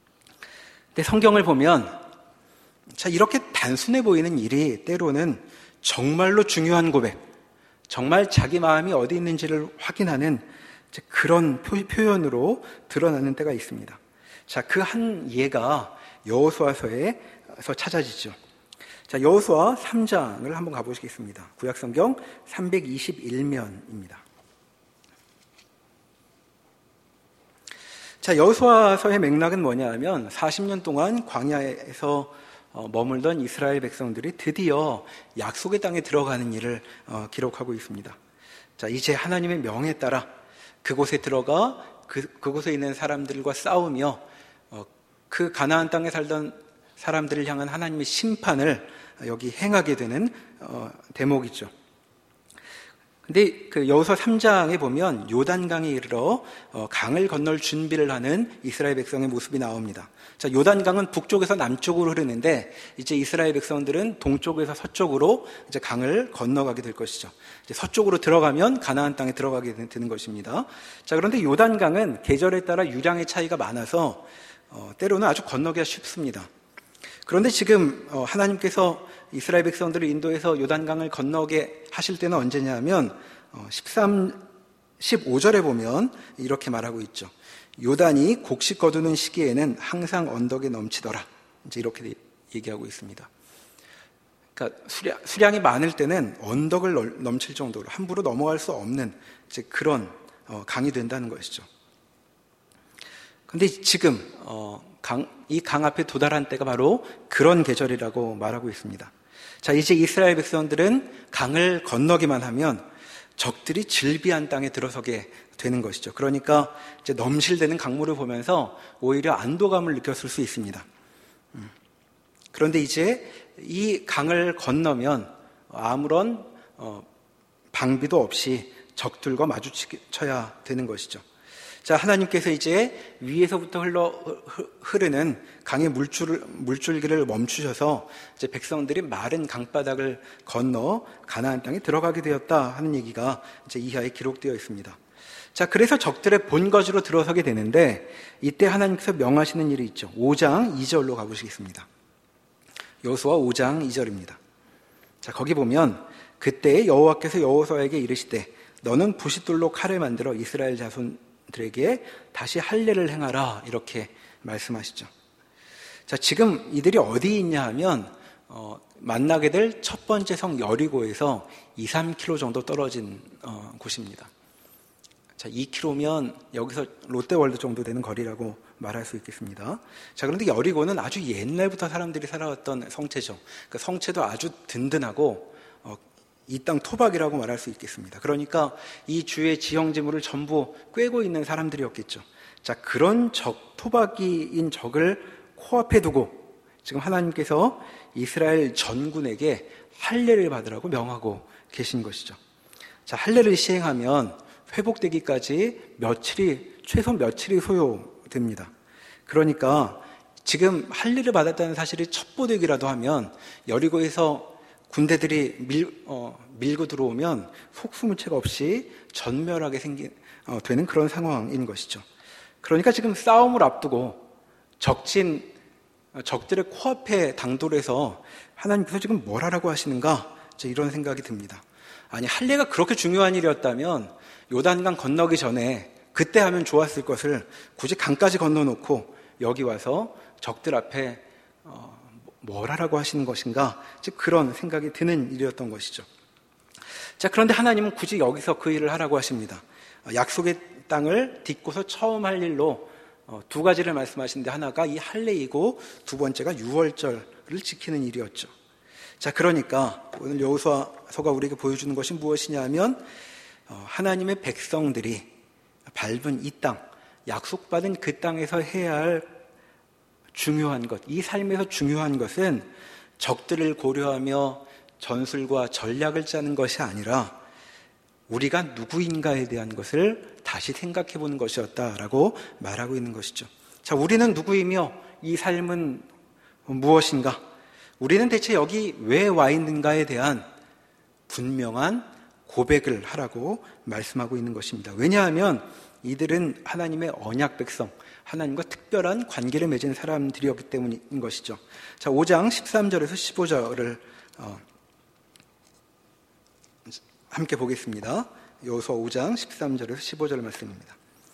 근데 성경을 보면 자, 이렇게 단순해 보이는 일이 때로는 정말로 중요한 고백, 정말 자기 마음이 어디 있는지를 확인하는 그런 표현으로 드러나는 때가 있습니다. 자, 그 한 예가 여호수아서에서 찾아지죠. 자, 여호수아 3장을 한번 가보시겠습니다. 구약성경 321면입니다. 자, 여호수아서의 맥락은 뭐냐 하면 40년 동안 광야에서 머물던 이스라엘 백성들이 드디어 약속의 땅에 들어가는 일을 기록하고 있습니다. 자, 이제 하나님의 명에 따라 그곳에 들어가 그곳에 있는 사람들과 싸우며 그 가나안 땅에 살던 사람들을 향한 하나님의 심판을 여기 행하게 되는 대목이죠. 근데 그 여호수아 3장에 보면 요단강에 이르러 강을 건널 준비를 하는 이스라엘 백성의 모습이 나옵니다. 자, 요단강은 북쪽에서 남쪽으로 흐르는데 이제 이스라엘 백성들은 동쪽에서 서쪽으로 이제 강을 건너가게 될 것이죠. 이제 서쪽으로 들어가면 가나안 땅에 들어가게 되는 것입니다. 자, 그런데 요단강은 계절에 따라 유량의 차이가 많아서 때로는 아주 건너기가 쉽습니다. 그런데 지금 하나님께서 이스라엘 백성들을 인도해서 요단강을 건너게 하실 때는 언제냐 하면 15절에 보면 이렇게 말하고 있죠. 요단이 곡식 거두는 시기에는 항상 언덕에 넘치더라. 이제 이렇게 얘기하고 있습니다. 그러니까 수량이 많을 때는 언덕을 넘칠 정도로 함부로 넘어갈 수 없는 이제 그런 강이 된다는 것이죠. 그런데 지금 이 강 앞에 도달한 때가 바로 그런 계절이라고 말하고 있습니다. 자, 이제 이스라엘 백성들은 강을 건너기만 하면 적들이 질비한 땅에 들어서게 되는 것이죠. 그러니까 이제 넘실대는 강물을 보면서 오히려 안도감을 느꼈을 수 있습니다. 그런데 이제 이 강을 건너면 아무런 방비도 없이 적들과 마주쳐야 되는 것이죠. 자, 하나님께서 이제 위에서부터 흐르는 강의 물줄기를 멈추셔서 이제 백성들이 마른 강바닥을 건너 가나안 땅에 들어가게 되었다 하는 얘기가 이제 이하에 기록되어 있습니다. 자, 그래서 적들의 본거지로 들어서게 되는데 이때 하나님께서 명하시는 일이 있죠. 5장 2절로 가보시겠습니다. 여호수아 5장 2절입니다. 자, 거기 보면 그때 여호와께서 여호수아에게 이르시되 너는 부싯돌로 칼을 만들어 이스라엘 자손들에게 다시 할례를 행하라 이렇게 말씀하시죠. 자, 지금 이들이 어디 있냐 하면 만나게 될 첫 번째 성 여리고에서 2-3km 정도 떨어진 곳입니다. 자, 2km면 여기서 롯데월드 정도 되는 거리라고 말할 수 있겠습니다. 자, 그런데 여리고는 아주 옛날부터 사람들이 살아왔던 성체죠. 그 성체도 아주 든든하고 이 땅 토박이라고 말할 수 있겠습니다. 그러니까 이 주의 지형지물을 전부 꿰고 있는 사람들이었겠죠. 자, 그런 토박이인 적을 코앞에 두고 지금 하나님께서 이스라엘 전군에게 할례를 받으라고 명하고 계신 것이죠. 자, 할례를 시행하면 회복되기까지 최소 며칠이 소요됩니다. 그러니까 지금 할례를 받았다는 사실이 첩보되기라도 하면 여리고에서 군대들이 밀고 들어오면 속수무책 없이 전멸하게 되는 그런 상황인 것이죠. 그러니까 지금 싸움을 앞두고 적들의 코앞에 당돌해서 하나님께서 지금 뭘 하라고 하시는가 이런 생각이 듭니다. 아니, 할례가 그렇게 중요한 일이었다면 요단강 건너기 전에 그때 하면 좋았을 것을 굳이 강까지 건너놓고 여기 와서 적들 앞에 뭘 하라고 하시는 것인가, 즉 그런 생각이 드는 일이었던 것이죠. 자, 그런데 하나님은 굳이 여기서 그 일을 하라고 하십니다. 약속의 땅을 딛고서 처음 할 일로 두 가지를 말씀하시는데 하나가 이 할례이고 두 번째가 유월절을 지키는 일이었죠. 자, 그러니까 오늘 여호수아서가 우리에게 보여주는 것이 무엇이냐 하면 하나님의 백성들이 밟은 이 땅, 약속받은 그 땅에서 해야 할 중요한 것, 이 삶에서 중요한 것은 적들을 고려하며 전술과 전략을 짜는 것이 아니라 우리가 누구인가에 대한 것을 다시 생각해 보는 것이었다라고 말하고 있는 것이죠. 자, 우리는 누구이며 이 삶은 무엇인가? 우리는 대체 여기 왜 와 있는가에 대한 분명한 고백을 하라고 말씀하고 있는 것입니다. 왜냐하면 이들은 하나님의 언약 백성, 하나님과 특별한 관계를 맺은 사람들이었기 때문인 것이죠. 자, 5장 13절에서 15절을 함께 보겠습니다. 여호수아 5장 13절에서 15절 말씀입니다.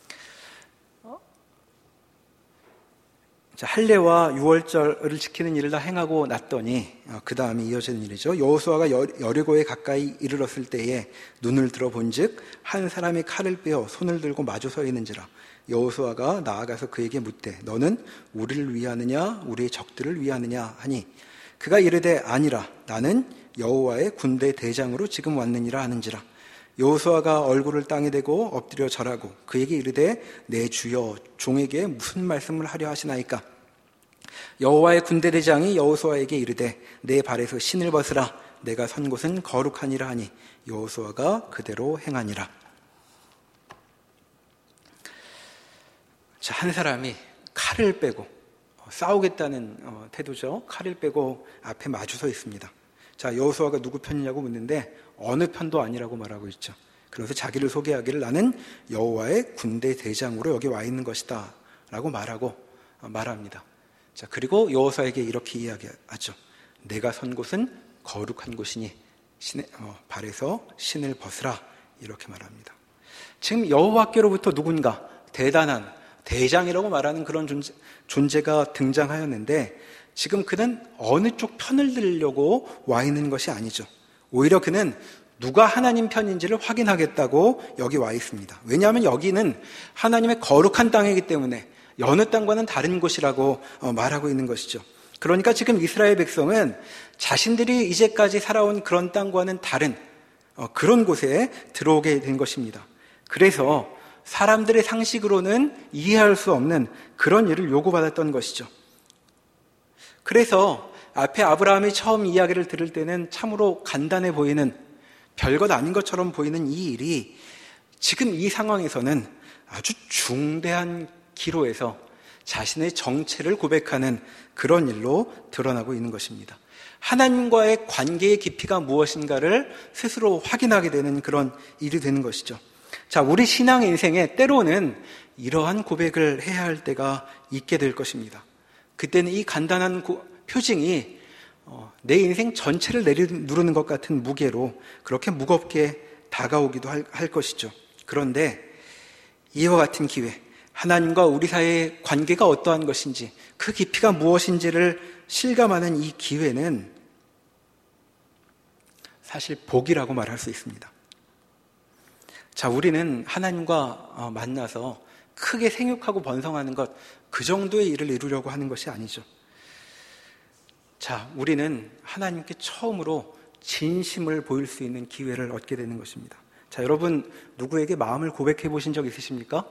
자, 할례와 유월절을 지키는 일을 다 행하고 났더니 그 다음에 이어지는 일이죠. 여호수아가 여리고에 가까이 이르렀을 때에 눈을 들어 본즉 한 사람이 칼을 빼어 손을 들고 마주 서 있는지라. 여호수아가 나아가서 그에게 묻되 너는 우리를 위하느냐 우리의 적들을 위하느냐 하니 그가 이르되 아니라 나는 여호와의 군대 대장으로 지금 왔느니라 하는지라. 여호수아가 얼굴을 땅에 대고 엎드려 절하고 그에게 이르되 내 주여 종에게 무슨 말씀을 하려 하시나이까. 여호와의 군대 대장이 여호수아에게 이르되 내 발에서 신을 벗으라. 내가 선 곳은 거룩하니라 하니 여호수아가 그대로 행하니라. 자, 한 사람이 칼을 빼고 싸우겠다는 태도죠. 칼을 빼고 앞에 마주 서 있습니다. 자, 여호수아가 누구 편이냐고 묻는데 어느 편도 아니라고 말하고 있죠. 그래서 자기를 소개하기를 나는 여호와의 군대 대장으로 여기 와 있는 것이다 라고 말합니다. 자, 그리고 여호수아에게 이렇게 이야기하죠. 내가 선 곳은 거룩한 곳이니 발에서 신을 벗으라 이렇게 말합니다. 지금 여호와께로부터 누군가 대단한 대장이라고 말하는 그런 존재가 등장하였는데 지금 그는 어느 쪽 편을 들려고 와 있는 것이 아니죠. 오히려 그는 누가 하나님 편인지를 확인하겠다고 여기 와 있습니다. 왜냐하면 여기는 하나님의 거룩한 땅이기 때문에 여느 땅과는 다른 곳이라고 말하고 있는 것이죠. 그러니까 지금 이스라엘 백성은 자신들이 이제까지 살아온 그런 땅과는 다른 그런 곳에 들어오게 된 것입니다. 그래서 사람들의 상식으로는 이해할 수 없는 그런 일을 요구받았던 것이죠. 그래서 앞에 아브라함이 처음 이야기를 들을 때는 참으로 간단해 보이는 별것 아닌 것처럼 보이는 이 일이 지금 이 상황에서는 아주 중대한 기로에서 자신의 정체를 고백하는 그런 일로 드러나고 있는 것입니다. 하나님과의 관계의 깊이가 무엇인가를 스스로 확인하게 되는 그런 일이 되는 것이죠. 자, 우리 신앙 인생에 때로는 이러한 고백을 해야 할 때가 있게 될 것입니다. 그때는 이 간단한 표징이 내 인생 전체를 내려누르는 것 같은 무게로 그렇게 무겁게 다가오기도 할 것이죠. 그런데 이와 같은 기회, 하나님과 우리 사이의 관계가 어떠한 것인지 그 깊이가 무엇인지를 실감하는 이 기회는 사실 복이라고 말할 수 있습니다. 자, 우리는 하나님과 만나서 크게 생육하고 번성하는 것, 그 정도의 일을 이루려고 하는 것이 아니죠. 자, 우리는 하나님께 처음으로 진심을 보일 수 있는 기회를 얻게 되는 것입니다. 자, 여러분 누구에게 마음을 고백해 보신 적 있으십니까?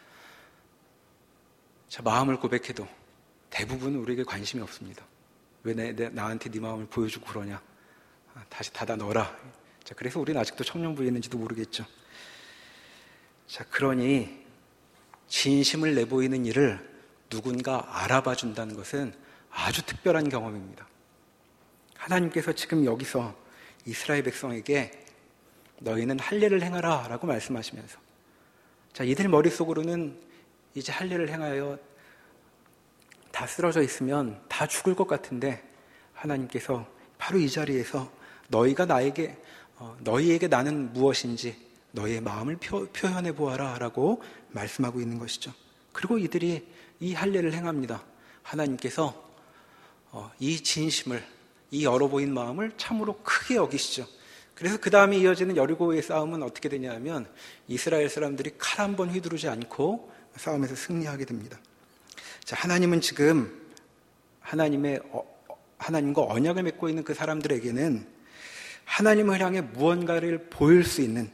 자, 마음을 고백해도 대부분 우리에게 관심이 없습니다. 왜 나한테 네 마음을 보여주고 그러냐? 다시 닫아 넣어라. 자, 그래서 우리는 아직도 청년부였는지도 모르겠죠. 자, 그러니 진심을 내보이는 일을 누군가 알아봐 준다는 것은 아주 특별한 경험입니다. 하나님께서 지금 여기서 이스라엘 백성에게 너희는 할례를 행하라 라고 말씀하시면서, 자, 이들 머릿속으로는 이제 할례를 행하여 다 쓰러져 있으면 다 죽을 것 같은데 하나님께서 바로 이 자리에서 너희에게 나는 무엇인지 너희의 마음을 표현해 보아라 라고 말씀하고 있는 것이죠. 그리고 이들이 이 할례를 행합니다. 하나님께서 이 진심을, 이 열어 보인 마음을 참으로 크게 여기시죠. 그래서 그 다음에 이어지는 여리고의 싸움은 어떻게 되냐면 이스라엘 사람들이 칼 한 번 휘두르지 않고 싸움에서 승리하게 됩니다. 자, 하나님은 지금 하나님과 언약을 맺고 있는 그 사람들에게는 하나님을 향해 무언가를 보일 수 있는,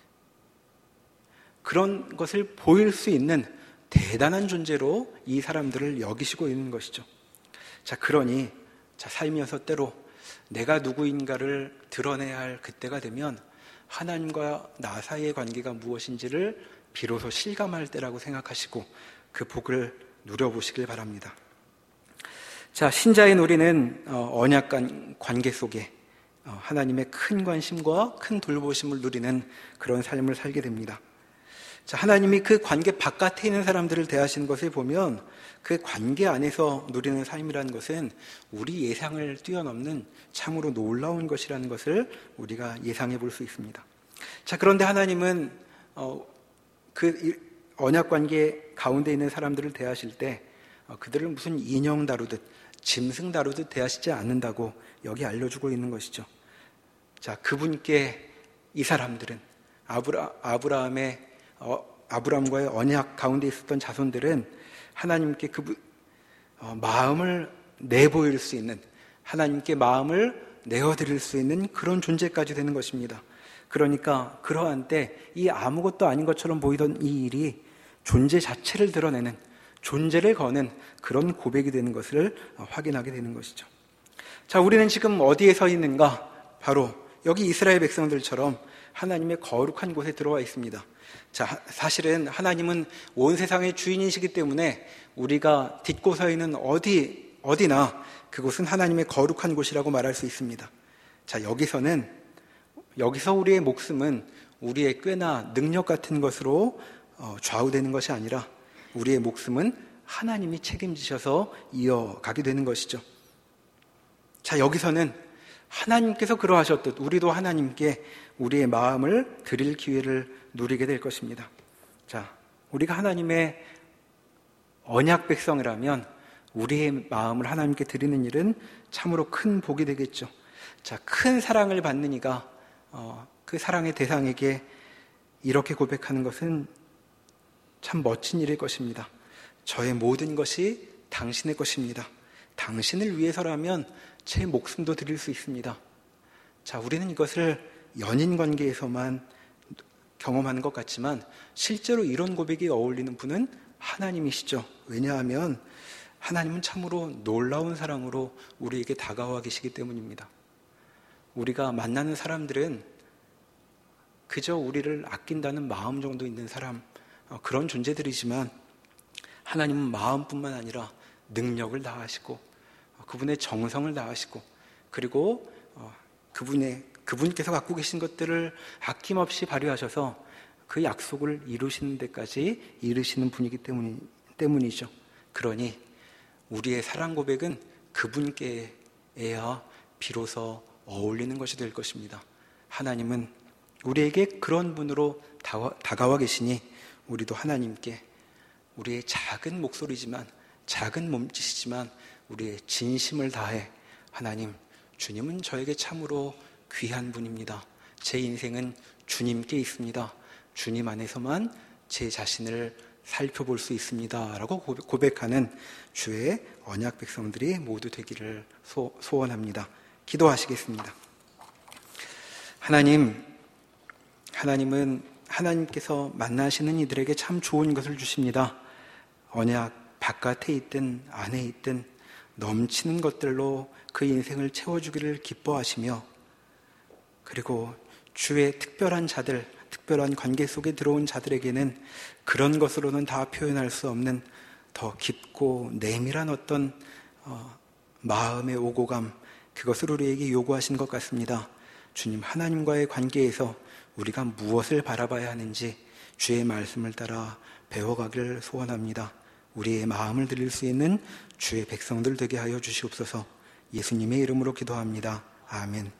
그런 것을 보일 수 있는 대단한 존재로 이 사람들을 여기시고 있는 것이죠. 자, 그러니 살면서 때로 내가 누구인가를 드러내야 할 그때가 되면 하나님과 나 사이의 관계가 무엇인지를 비로소 실감할 때라고 생각하시고 그 복을 누려보시길 바랍니다. 자, 신자인 우리는 언약 관계 속에 하나님의 큰 관심과 큰 돌보심을 누리는 그런 삶을 살게 됩니다. 자, 하나님이 그 관계 바깥에 있는 사람들을 대하시는 것을 보면 그 관계 안에서 누리는 삶이라는 것은 우리 예상을 뛰어넘는 참으로 놀라운 것이라는 것을 우리가 예상해 볼 수 있습니다. 자, 그런데 하나님은 그 언약 관계 가운데 있는 사람들을 대하실 때 그들을 무슨 인형 다루듯 짐승 다루듯 대하시지 않는다고 여기 알려주고 있는 것이죠. 자, 그분께 이 사람들은 아브라함과의 언약 가운데 있었던 자손들은 하나님께 마음을 내보일 수 있는, 하나님께 마음을 내어드릴 수 있는 그런 존재까지 되는 것입니다. 그러니까 그러한 때 이 아무것도 아닌 것처럼 보이던 이 일이 존재 자체를 드러내는, 존재를 거는 그런 고백이 되는 것을 확인하게 되는 것이죠. 자, 우리는 지금 어디에 서 있는가? 바로 여기 이스라엘 백성들처럼 하나님의 거룩한 곳에 들어와 있습니다. 자, 사실은 하나님은 온 세상의 주인이시기 때문에 우리가 딛고 서 있는 어디나 그곳은 하나님의 거룩한 곳이라고 말할 수 있습니다. 자, 여기서 우리의 목숨은 우리의 꾀나 능력 같은 것으로 좌우되는 것이 아니라 우리의 목숨은 하나님이 책임지셔서 이어가게 되는 것이죠. 자, 여기서는 하나님께서 그러하셨듯 우리도 하나님께 우리의 마음을 드릴 기회를 누리게 될 것입니다. 자, 우리가 하나님의 언약 백성이라면 우리의 마음을 하나님께 드리는 일은 참으로 큰 복이 되겠죠. 자, 큰 사랑을 받는 이가 그 사랑의 대상에게 이렇게 고백하는 것은 참 멋진 일일 것입니다. 저의 모든 것이 당신의 것입니다. 당신을 위해서라면 제 목숨도 드릴 수 있습니다. 자, 우리는 이것을 연인 관계에서만 경험하는 것 같지만 실제로 이런 고백이 어울리는 분은 하나님이시죠. 왜냐하면 하나님은 참으로 놀라운 사랑으로 우리에게 다가와 계시기 때문입니다. 우리가 만나는 사람들은 그저 우리를 아낀다는 마음 정도 있는 사람, 그런 존재들이지만 하나님은 마음뿐만 아니라 능력을 다하시고 그분의 정성을 다하시고 그리고 그분께서 갖고 계신 것들을 아낌없이 발휘하셔서 그 약속을 이루시는 데까지 이르시는 분이기 때문이죠. 그러니 우리의 사랑 고백은 그분께야 비로소 어울리는 것이 될 것입니다. 하나님은 우리에게 그런 분으로 다가와 계시니 우리도 하나님께 우리의 작은 목소리지만 작은 몸짓이지만 우리의 진심을 다해 하나님, 주님은 저에게 참으로 귀한 분입니다. 제 인생은 주님께 있습니다. 주님 안에서만 제 자신을 살펴볼 수 있습니다. 라고 고백하는 주의 언약 백성들이 모두 되기를 소원합니다. 기도하시겠습니다. 하나님은 하나님께서 만나시는 이들에게 참 좋은 것을 주십니다. 언약 바깥에 있든 안에 있든 넘치는 것들로 그 인생을 채워주기를 기뻐하시며 그리고 주의 특별한 관계 속에 들어온 자들에게는 그런 것으로는 다 표현할 수 없는 더 깊고 내밀한 어떤 마음의 오고감, 그것을 우리에게 요구하신 것 같습니다. 주님, 하나님과의 관계에서 우리가 무엇을 바라봐야 하는지 주의 말씀을 따라 배워가기를 소원합니다. 우리의 마음을 드릴 수 있는 주의 백성들 되게 하여 주시옵소서. 예수님의 이름으로 기도합니다. 아멘.